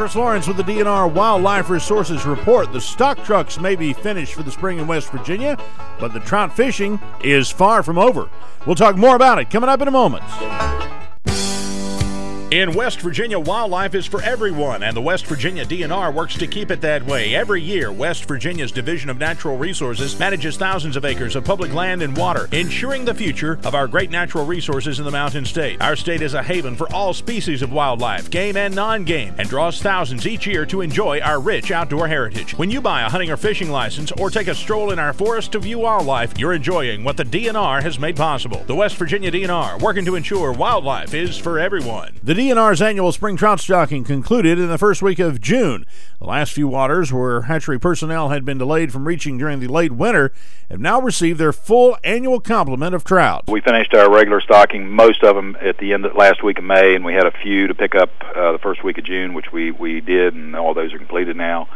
Chris Lawrence with the DNR Wildlife Resources Report. The stock trucks may be finished for the spring in West Virginia, but the trout fishing is far from over. We'll talk more about it coming up in a moment. In West Virginia, wildlife is for everyone, and the West Virginia DNR works to keep it that way. Every year, West Virginia's Division of Natural Resources manages thousands of acres of public land and water, ensuring the future of our great natural resources in the Mountain State. Our state is a haven for all species of wildlife, game and non-game, and draws thousands each year to enjoy our rich outdoor heritage. When you buy a hunting or fishing license or take a stroll in our forest to view wildlife, you're enjoying what the DNR has made possible. The West Virginia DNR, working to ensure wildlife is for everyone. The DNR's annual spring trout stocking concluded in the first week of June. The last few waters where hatchery personnel had been delayed from reaching during the late winter have now received their full annual complement of trout. We finished our regular stocking, most of them at the end of last week of May, and we had a few to pick up the first week of June, which we did, and all those are completed now.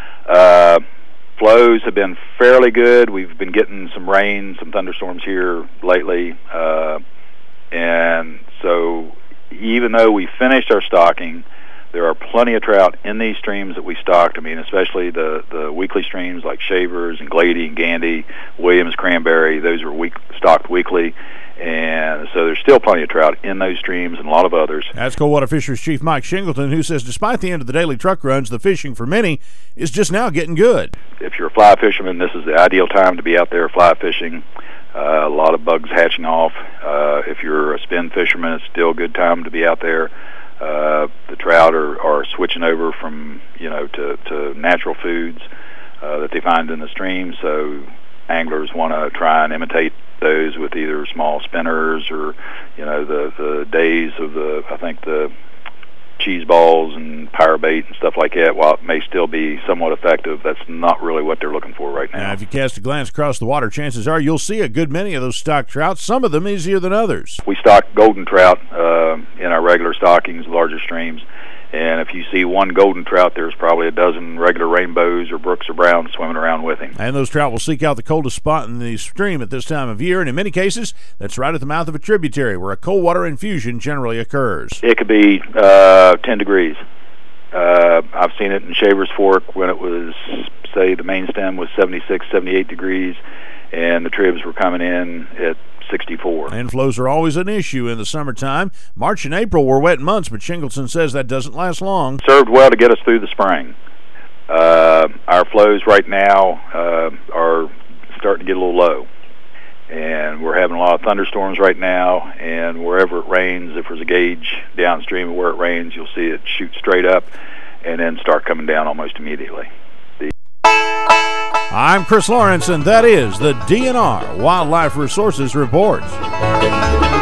Flows have been fairly good. We've been getting some rain, some thunderstorms here lately, and so even though we finished our stocking, there are plenty of trout in these streams that we stocked. I mean, especially the weekly streams like Shavers and Glady and Gandy, Williams, Cranberry. Those are stocked weekly, and so there's still plenty of trout in those streams and a lot of others. That's Coldwater Fisheries Chief Mike Shingleton, who says despite the end of the daily truck runs, the fishing for many is just now getting good. If you're a fly fisherman, this is the ideal time to be out there fly fishing. A lot of bugs hatching off. If you're a spin fisherman, it's still a good time to be out there. The trout are switching over from to natural foods that they find in the stream. So anglers want to try and imitate those with either small spinners or the days of the cheese balls and power bait and stuff like that. While it may still be somewhat effective, that's not really what they're looking for right now. Now, if you cast a glance across the water, chances are you'll see a good many of those stock trout, some of them easier than others. We stock golden trout in our regular stockings, larger streams, and if you see one golden trout, there's probably a dozen regular rainbows or brooks or browns swimming around with him. And those trout will seek out the coldest spot in the stream at this time of year, and in many cases, that's right at the mouth of a tributary where a cold water infusion generally occurs. It could be 10 degrees. I've seen it in Shavers Fork when it was, say, the main stem was 76, 78 degrees, and the tribs were coming in at 64. And flows are always an issue in the summertime. March and April were wet months, but Shingleton says that doesn't last long. Served well to get us through the spring. Our flows right now are starting to get a little low, and we're having a lot of thunderstorms right now, and wherever it rains, if there's a gauge downstream of where it rains, you'll see it shoot straight up and then start coming down almost immediately. I'm Chris Lawrence, and that is the DNR Wildlife Resources Report.